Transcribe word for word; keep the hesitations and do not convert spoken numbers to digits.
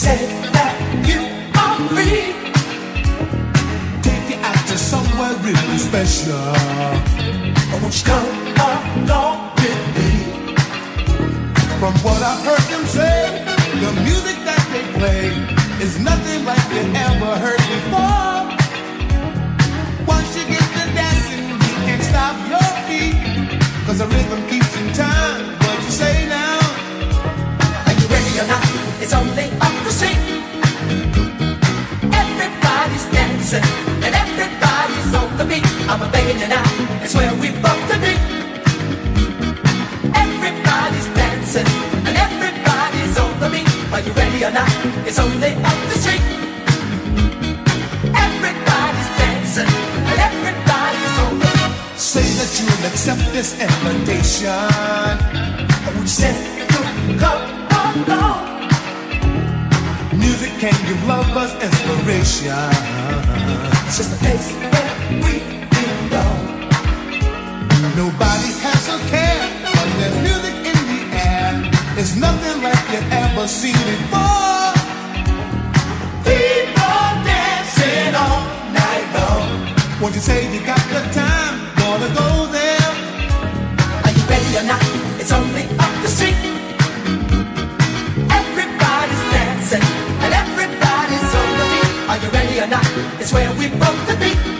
said that you are free. Take you out to somewhere really special. I want you to come along with me. From what I heard them say, the music that they play is nothing like you ever heard before. Once you get to dancing, you can't stop your feet, 'cause the rhythm keeps in time. What you say now? Are you ready or not? It's only up the street. Everybody's dancing and everybody's on the beat. I'm a begging you now, it's where we both to be. Everybody's dancing and everybody's on the beat. Are you ready or not? It's only up the street. Everybody's dancing and everybody's on the beat. Say that you'll accept this invitation. I would say you come along. Music can give lovers inspiration. It's just a place where we belong. Nobody has a care, but there's music in the air. It's nothing like you've ever seen before. People dancing all night long. Won't you say you got the time? Wanna go there? Are you ready or not? It's only up the street. Everybody's dancing and everybody's on the beat. Are you ready or not? It's where we both to be.